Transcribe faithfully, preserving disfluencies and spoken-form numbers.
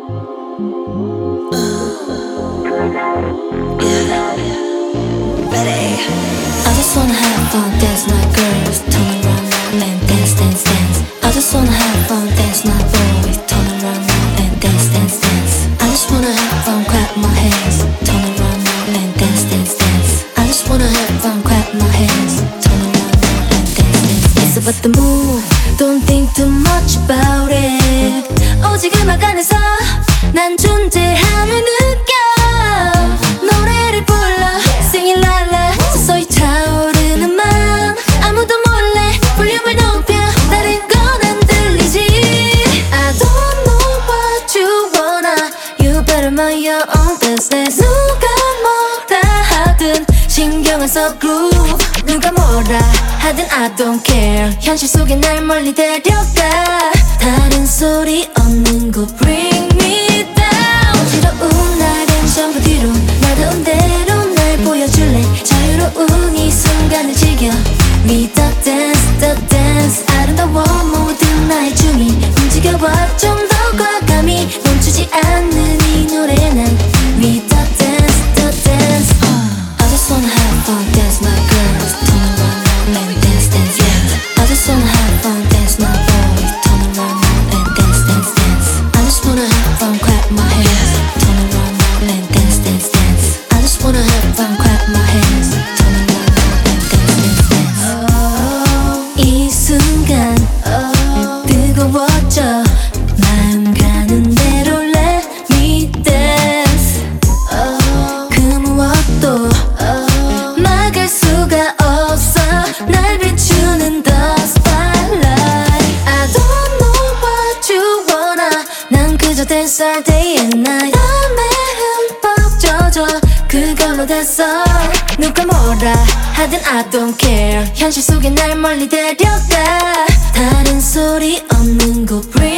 I just wanna have fun, dance like girls, turn around now and dance, dance, dance. I just wanna have fun, dance like boys, turn around now and dance, dance, dance. I just wanna have fun, clap my hands, turn around now and dance, dance, dance. I just wanna have fun, clap my hands, turn around now and dance, dance, dance. It's about the move, don't think too much about it. 오직 음악 안에서 난 존재함을 느껴. 노래를 불러 sing it la la 서서히 차오르는 맘 아무도 몰래 볼륨을 높여 다른 건 안 들리지. I don't know what you wanna You better mind your own business. 누가 뭐라 하든 신경 안 써 groove 누가 뭐라 하든 I don't care 현실 속에 날 멀리 데려가 다른 소리 없는 곳 bring me down. 어지러운 날은 전부 뒤로 나다운 대로 날 보여줄래. 자유로운 이 순간을 즐겨 Me the dance, the dance 아름다워 모든 나의 춤이 움직여봐 좀 더 과감히 멈추지 않는 이 노래 난 Me the dance, the dance I just wanna have fun, dance like girls turn around now and dance, dance, dance. I just wanna have fun, dance like boys turn around now and dance, dance, dance. I just wanna have fun, clap my hands turn around now and dance, dance, dance. I just wanna have fun, clap my hands turn around now and dance, dance, dance. oh, 이 순간 oh, 뜨거워져 마음 가는 대로 let me dance. oh, 그 무엇도 oh, 막을 수가 없어 날 비추는 the spotlight. I don't know what you wanna 난 그저 dance all day and night. 땀에 흠뻑 젖어 그걸로 됐어 누가 뭐라 하든 I don't care 현실 속에 날 멀리 데려가 다른 소리 없는 곳 bring